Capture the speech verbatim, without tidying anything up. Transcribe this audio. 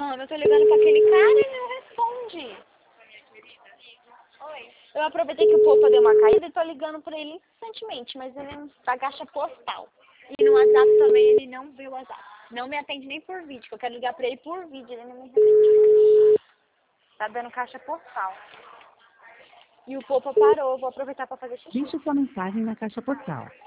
Como? Eu tô ligando pra aquele cara e não responde. Oi. Eu aproveitei que o Popa deu uma caída e tô ligando pra ele instantemente, mas ele não tá caixa postal. E no WhatsApp também ele não vê o WhatsApp. Não me atende nem por vídeo, que eu quero ligar pra ele por vídeo, ele não me atende. Tá dando caixa postal. E o Popa parou, vou aproveitar pra fazer xixi. Deixe sua mensagem na caixa postal.